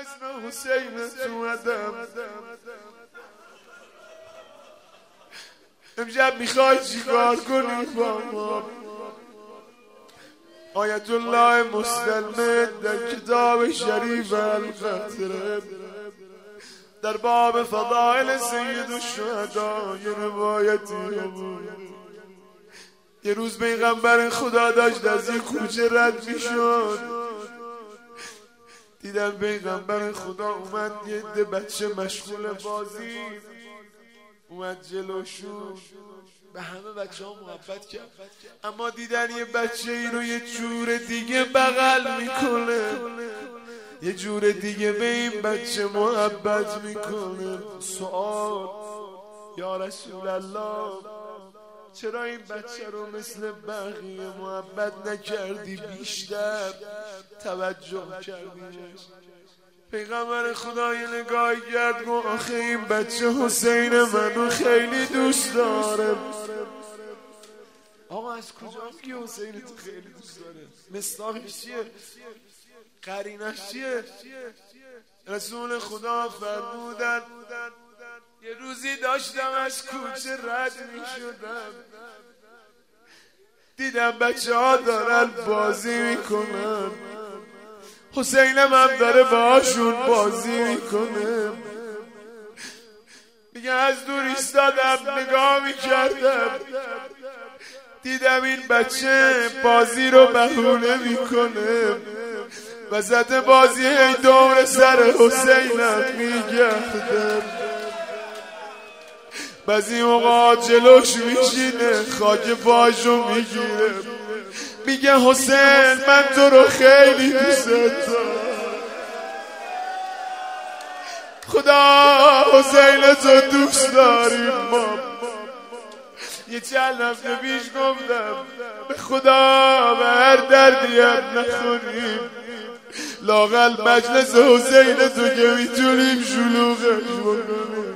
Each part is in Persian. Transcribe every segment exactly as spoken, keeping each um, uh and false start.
اسم حسین تو ادم. امشب میخوای چیکار کنی با ما؟ آیت الله مسلم در کتاب شریف القطره در باب فضائل سید الشهدا یه روایتی بود. یه روز پیغمبر خدا داشت از یه کوچه رد میشد، دیدم پیغمبر خدا اومد، یه عده بچه مشغول بازی اومد جلوشون، به همه بچه ها محبت کرد، اما دیدن یه بچه ای رو یه جور دیگه بغل میکنه، یه جور دیگه به این بچه محبت میکنه. سوال: یا رسول الله، چرا این بچه رو مثل بقیه محبت نکردی، بیشتر توجه کردیش؟ پیغمبر خدا یه نگاهی کرد، گفت آخه این بچه حسین منو خیلی دوست داره. آقا از کجا میگی حسین تو خیلی دوست داره؟ مصداقش چیه؟ قرینش چیه؟ رسول خدا فرمودن یه روزی داشتم از کوچه رد میشدم، دیدم بچه ها دارن بازی میکنن، حسینم هم داره باشون بازی میکنه. میگه از دور ایستادم نگاه میکردم، دیدم این بچه بازی رو بهونه میکنه، وسط بازی ای دور سر حسینم میگردم، بعضی اوقات جلوش میشینه خاک پاشو میگیره، میگه حسین من تو رو خیلی دوست دارم، خدا حسین تو دوست داریم ما. یه چند هفته پیش گفتم به خدا به هر دردی هم نخوریم، لااقل مجلس حسین تو که میتونیم شلوغش بکنیم.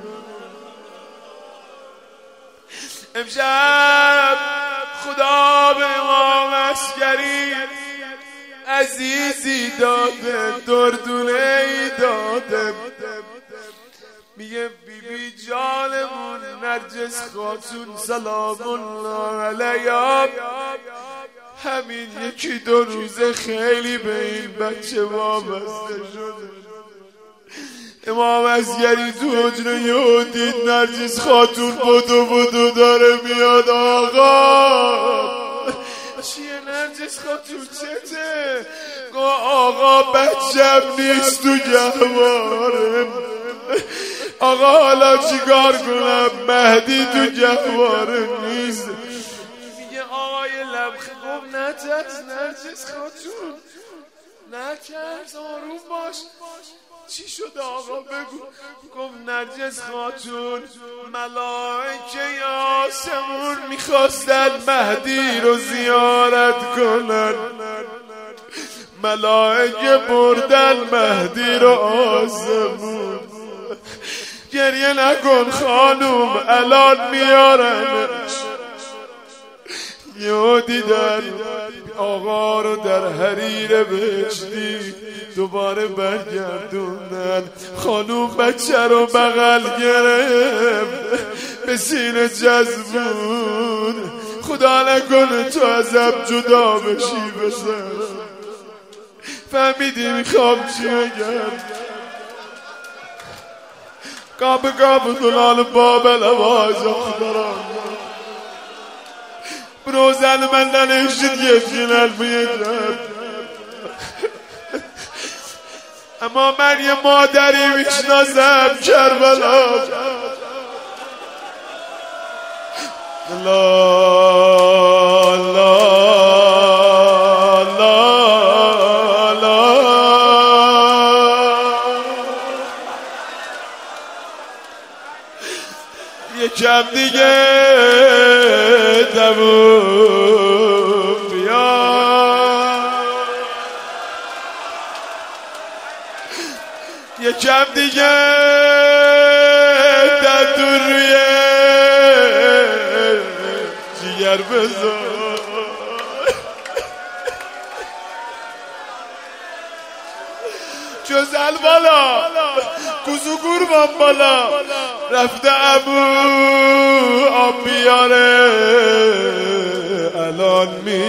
امشب خدا به امام عسکری عزیزی داده، دردونه ای داده، میگه بی بی جانمون نرجس خاتون سلام الله علیها همین یکی دو روزه خیلی به این بچه وابسته شده. امام عسکری تو حجره یهو دید نرجس خاتون بدو بدو داره میاد. آقا چیه نرجس خاتون چته؟ گو آقا بچم نیست تو گهواره. آقا حالا چیکار کنم؟ مهدی تو گهواره نیست. میگه آقای لبخه گفت نترس نرجس خاتون، نترس آروم باش. چی شده آقا بگو؟ گفت نرجس خاتون ملائکه آسمون میخواستن مهدی رو زیارت کنن، ملائکه بردن مهدی رو آسمون. گریه نکن خانوم الان میارنش. یه دیدن آقا رو در حریر بهشتی دوباره برگردوندن، خانوم بچه رو بغل گرفت به سینه جذبون. خدا نکنه تو ازم جدا بشی بزن. فهمیدی میخوام چی بگم؟ قاب قاب دلال بابل آواز اخدارم بروزن من ننشید یفینل بیدرم. اما من یه مادری میشناسم کربلا، لا لا لا لا یکم دیگه تموم بیا، یکم دیگه دندون روی جیگر بذار. جزل بالا کوزو گوربان بالا رفته ابو آب بیاره الان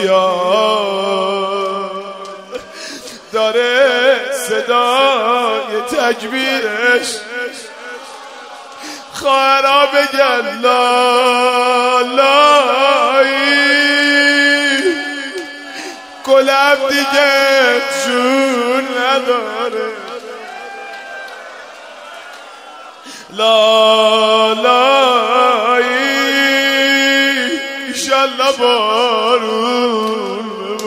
میاد داره صدای تکبیرش خواهرها بگن لا لایی گلم دیگه جون نداره لا لایی ایشالله بارون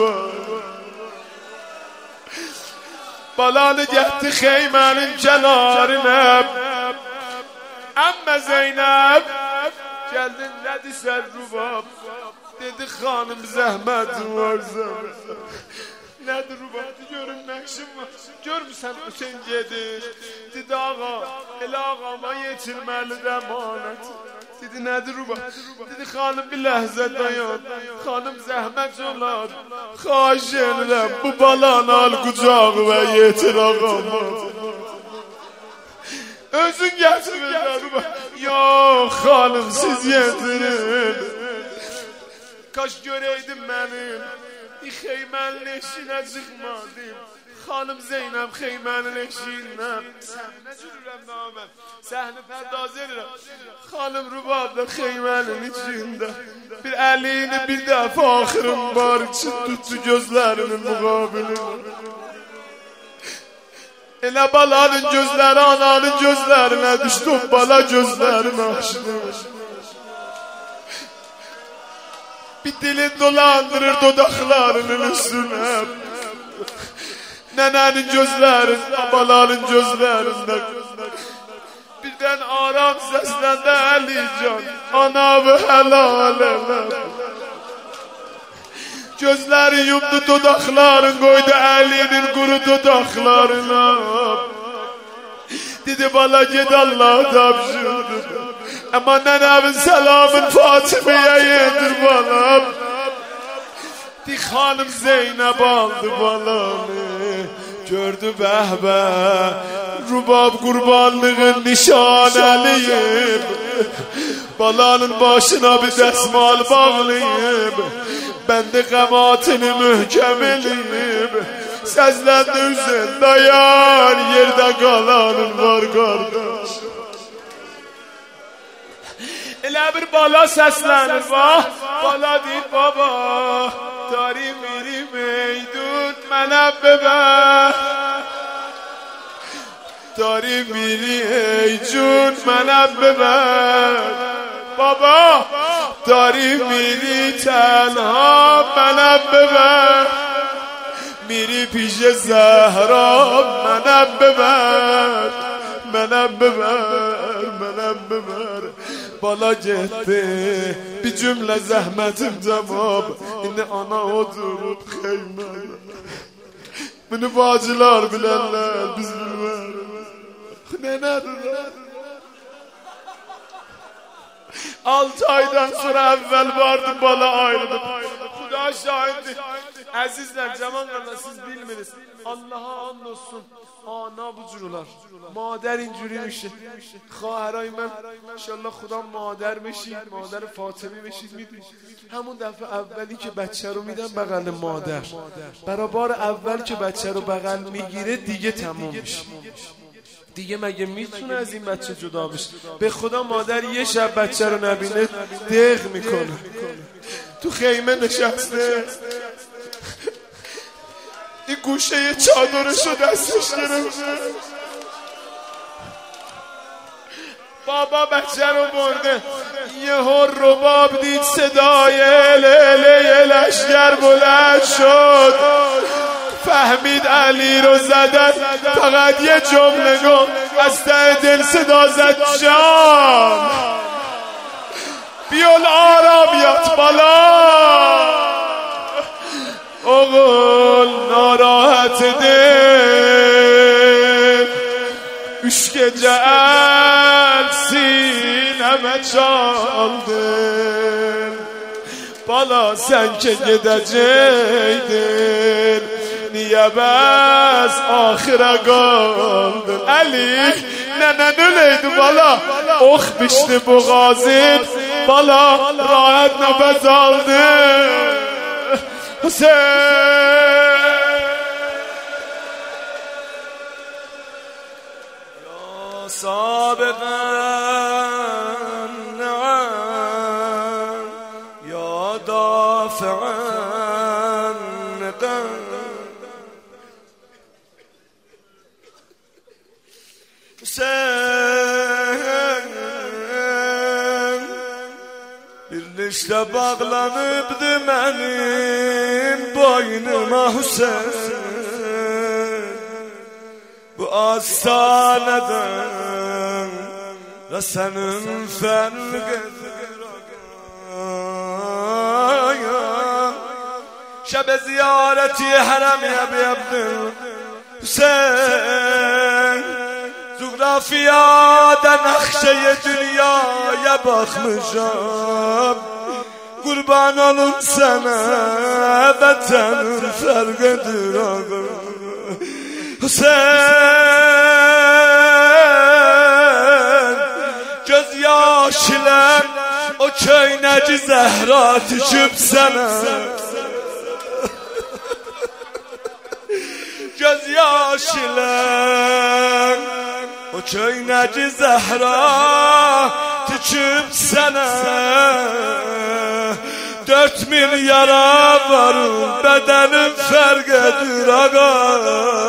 بالا نگهت خیمن کنارنم اما زینب geldin dedi sen Rubab dedi hanım zahmet var sana nedir Rubab görün nakşım var görmüsən Hüseyin gedir dedi ağa el ağama yetirmeli emanet dedi nedir Rubab dedi hanım bir ləhzə dayan hanım zahmet olar xahiş edirəm bu balanı al qucağı və yetir ağama özün getirin yok hanım siz yedirin kaş göreydim benim xeymənin eşiğine çıkmadım hanım Zeynep xeymənin eşiğinden səhne sürürəm naməm səhni pərdaz edirəm hanım Rubabda xeymənin içində bir əlini bir dəfə axırım var için tuttu gözlərinin müqabilini elə balanın gözləri ananın gözlərinə düşdü bala gözlərini açdı bir dilin dolandırır dodaqlarının üstünə nənənin gözlərində balanın gözlərində birdən aram səsləndə Əlican anamı helal elə gözləri yumdu dodaqların qoydu əlinin quru dodaqlarına dedi bala ged Allah tapşırdı ama nənəmin səlamın Fatiməyə yedir balam di xanım Zeynəb aldı balanı gördü bəhbə Rubab qurbanlığın nişanəliyim balanın başına bir dəsmal bağlayıb ben de qamatını mühkəm eləyib səzləndi Hüseyin dayan yerdə qalanın var qardaş elə bir bala səslənir vah bala deyir baba dاری میری میدون منم ببر داری میری ای جون منم ببر بابا داری میری تنها منم ببر میری پیش زهرا منم ببر منم ببر منم ببر بالا gitti bir cümle zahmetim tamam indi ana oturup xeymede bunu bacılar bilərlər biz bilmərik ne nədir altı aydan sonra evvel vardı bala ayrılıp Xuda şahidi əzizlər cavan qardaş siz bilmiriz Allah'a and olsun ana bu cürülər مادر اینجوری میشه خواهرای من انشالله خدا مادر بشید مادر فاطمی بشید میدونید همون دفعه اولی که بچه رو میدن بغل مادر برای بار اول که بچه رو بغل میگیره دیگه تموم میشه دیگه مگه میتونه از این بچه جدا بشه به خدا مادر یه شب بچه رو نبینه دق میکنه تو خیمه نشسته این گوشه چادرشو دستش گرفته بابا بچه رو برده یه هر رباب دید صدای لیله لشگر بلند شد فهمید علی رو زدن فقط یه جمله گفت از ته دل صدا زد جان بیال آرامیات بالا اغل ناراحت دل üç gece el sineme çaldın Bala sen ki gideceydin niye bəs axıra qaldın Əli, nənən öləydi bala, ox bişdi boğazın, bala rahat nəfəs aldı Hüseyin. Ya sabiqan na'am, ya dafi'an naqam. Hüseyin bir rişte bağlanıbdı benim boynuma Hüseyin, bu astaneden ve senin fergedir şebe ziyareti harem Ebi Abdülhüseyin, Coğrafiyada nakşeye dünyaya bakmışam, kurban olun sana vatanın fergedir ağa Hüseyin. Göz yaş ile o köyneci zehra tüküp sana, göz yaş ile o köyneci zehra tüküp sana, dört milyara varım bedenim fergedir ağa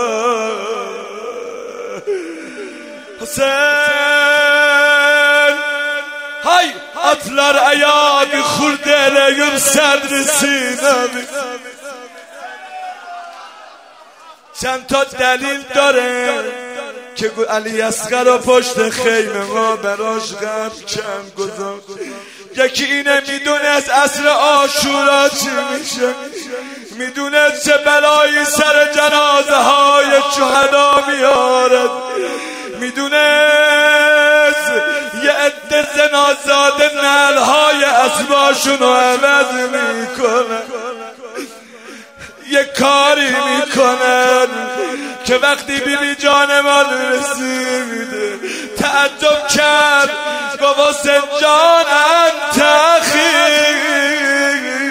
Hüseyin. Hay atlar ayağı kurdeleyim sadrisine, چند تا دلیل داره که علی اصغر و پشت خیمه ما براش غم کم گذاشت. یکی اینه میدونه از عصر عاشورا چی میشه، میدونه چه بلایی سر جنازه های شهدا میارد، میدونه یه عده زنازاده نعلهای اسباشونو عوض میکنه، یه کاری میکنن که وقتی بی بی جانمان رسیده تعجب کرد گفت سنجان انت خیر.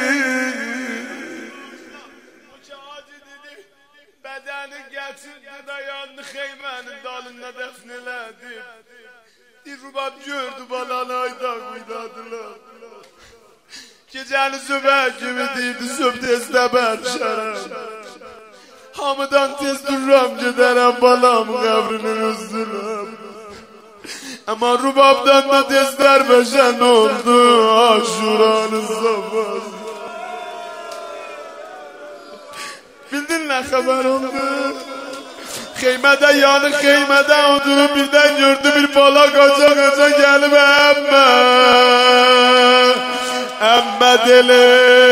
بدنی getirdi dayandı xeymənin dalında dəfn elədi. Rubab gördü balanı ayda quydadılar. Gecəni zübər kimi deyirdi, süb tezdə bərşərəm. Hamıdan tez duram, gedərəm balam qəbrinin üzdürəm. Ama Rubabdan da tezlər bəşən oldu, aşuranın zamanı. Bildin nə xəbər oldu? Xeymədə yanı xeymədə oturub birdən gördü bir bala qaca qaca gəlib əmmə. Əmmə dili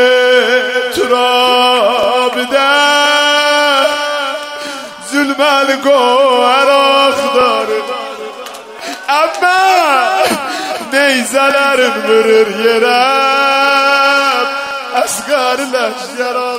turabide zülməli qohər axtarır. Əmmə neyzələrin vurur yerə, əsqər ləşkər